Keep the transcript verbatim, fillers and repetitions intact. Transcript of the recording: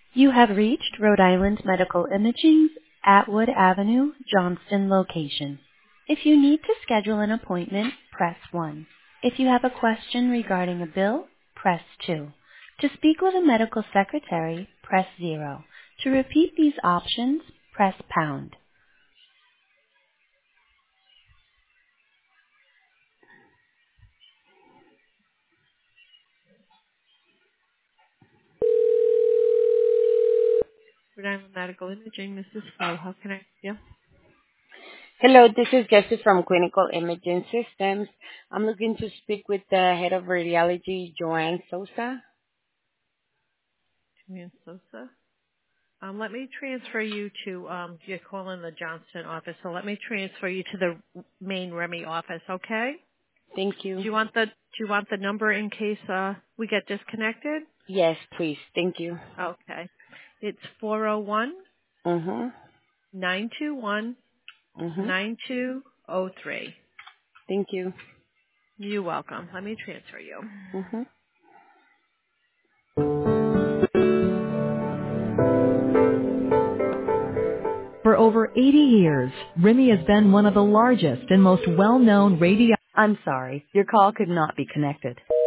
You have reached Rhode Island Medical Imaging's Atwood Avenue, Johnston location. If you need to schedule an appointment, press one. If you have a question regarding a bill, press two. To speak with a medical secretary, press zero. To repeat these options, press pound. Rhode Island Medical Imaging, this is Flo. How can I help you? Hello, this is Jessie from Clinical Imaging Systems. I'm looking to speak with the head of radiology, Joanne Sosa. Joanne Sosa. Um, let me transfer you to, um, you're calling the Johnston office, so let me transfer you to the main Remy office, okay? Thank Do you. you want the, do you want the number in case, uh, we get disconnected? Yes, please. Thank you. Okay. It's four oh one, Mm-hmm. nine two one, Mm-hmm. nine two oh three. Thank you. You're welcome. Let me transfer you. Mm-hmm. For over eighty years, Remy has been one of the largest and most well-known radio... I'm sorry, your call could not be connected.